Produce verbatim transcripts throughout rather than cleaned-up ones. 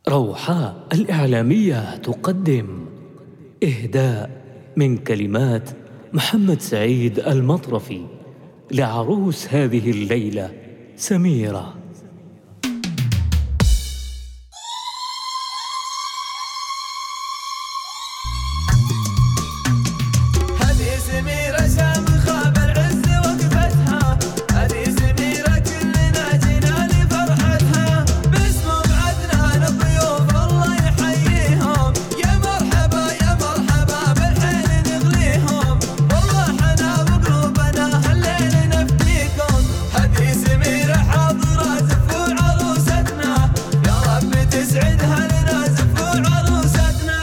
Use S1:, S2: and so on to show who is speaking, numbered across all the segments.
S1: روحاء الإعلامية تقدم إهداء من كلمات محمد سعيد المطرفي لعروس هذه الليلة سميرة.
S2: هذه سميرة شامخة بالعز وقفتها، هذه سميرة كلنا جينا لفرحتها، باسم بعدنا للضيوف الله يحييهم، يا مرحبا يا مرحبا بالحين نغليهم، والله وقلوبنا هالليل نفديكم. هذه سميرة حاضرة زفوا عروستنا، يا رب تسعدها لنا زفوا عروستنا،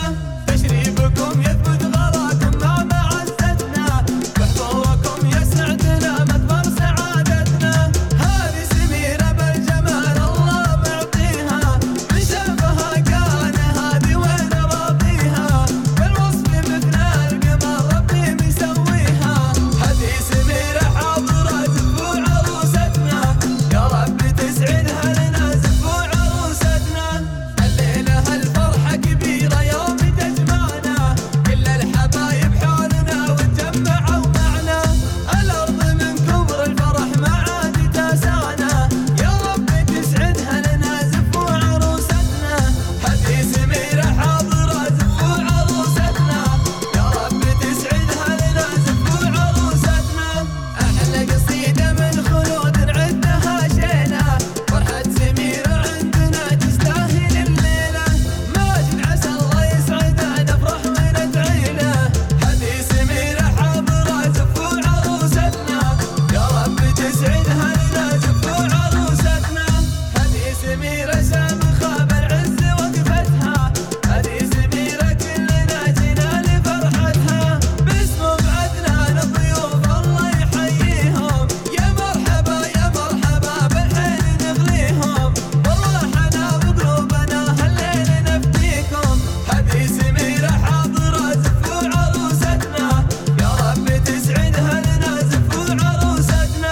S2: تشريفكم يثبت غلاكم مع معزتنا، بحضوركم يسعدنا مدبر سعادتنا. هذه سميرة بالجمال الله معطيها، من شافها قال هذه وين راضيها، بالوصف مثل القمر ربي مسويها. هذه سميرة حاضرة زفوا عروستنا، يا رب تسعدها لنا زفوا عروستنا. الليلة هالفرحة كبيرة يوم تجمعنا، كل الحبايب حولنا وتجمعوا معنا، الأرض من كبر الفرح ما عاد تسعنا، يا رب تسعدها لنا زفوا عروستنا. هذه سميرة حاضرة زفوا عروستنا، يا رب تسعدها لنا زفوا عروستنا. أحلى قصيدة من خلود نعدها شينا، فرحة سميرة عندنا تستاهل الليلة، ماجد عسى الله يسعدها نفرح وندعي له. هذه سميرة حاضرة زفوا عروستنا، يا رب تسعدها لنا زفوا عروستنا. هذه سميرة شامخة بالعز وقفتها، هذه سميرة كلنا جينا لفرحتها، باسم بعدنا للضيوف الله يحييهم، يا مرحبا يا مرحبا بالحين نغليهم، والله وقلوبنا هالليل نفديكم. هذه سميرة حاضرة زفوا عروستنا، يا رب تسعدها لنا زفوا عروستنا،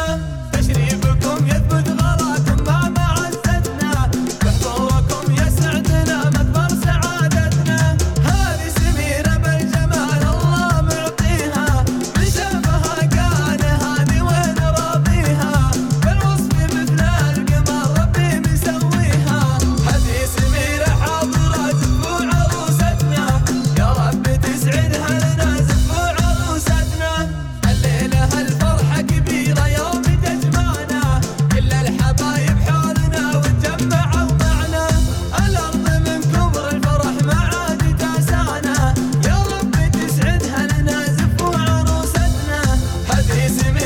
S2: تشريفكم يثبت غلاكم مع معزتنا، بحضوركم يسعدنا مدبر سعادتنا. هذه سميرة بالجمال الله معطيها، من شافها قال هذه وين راضيها، بالوصف مثل القمر ربي مسويها. هذه سميرة حاضرة زفوا عروستنا، يا رب تسعدها لنا زفوا عروستنا. الليلة هالفرحة كبيرة يوم تجمعنا، كل الحبايب حولنا وتجمعوا معنا، الأرض من كبر الفرح ما عاد تسعنا، يا رب تسعدها لنا زفوا عروستنا. هذه سميرة